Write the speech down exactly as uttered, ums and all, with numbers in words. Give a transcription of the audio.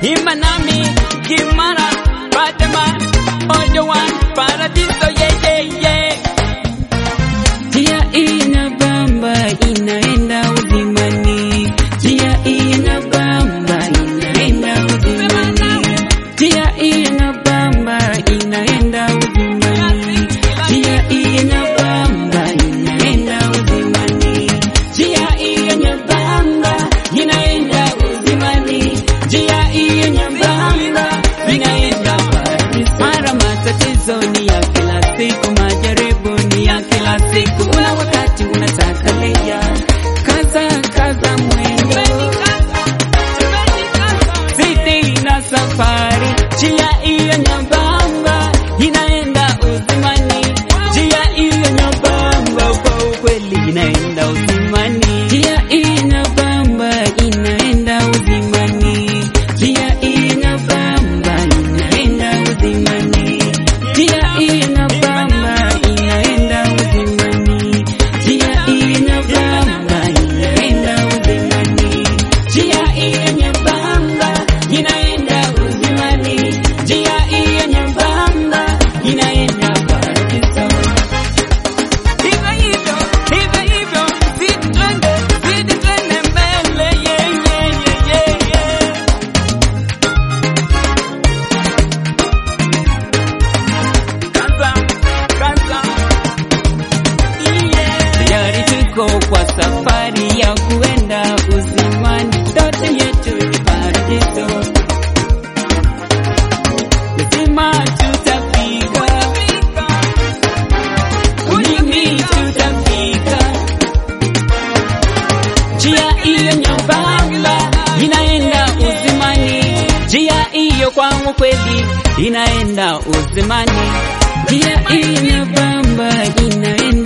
Imanami, Kimara, Fatima, Ojowan, Paradiso, yeah, yeah, yeah. Njia inabamba inaenda uzimani. Njia inabamba inaenda uzimani. Njia inabamba inaenda uzimani. Njia inabamba inaenda uzimani. Njia inabamba inaenda uzimani. Njia inabamba inaenda paradiso. Mara matatizo ni ya kila siku, majaribu ni ya kila siku. Una wakati unataka leya, kaza kaza mwendo, zidi na safari. Njia iyo nyembamba inaenda uzimani. Njia iyo nyembamba kwa ukweli inaenda uzimani. Njia inabamba inaenda uzimani. Njia inabamba inaenda uzimani. Njia inabamba inaenda uzimani. Njia inabamba inaenda uzimani. Njia inabamba inaenda uzimani. Njia inabamba inaenda paradiso. Hivyo hivyo, hivyo hivyo, zidi twende, zidi twende mbele, yeah, yeah, yeah, yeah, yeah. Kaza, kaza, yeah. Tayari tuko kwa safari ya kuenda uzimani. Ndoto yetu ni paradiso. Lazima tutafika, mimi tutafika. Njia iyo nyembamba inaenda uzimani. Njia iyo kwangu kweli inaenda uzimani. Njia iyo nyembamba inaenda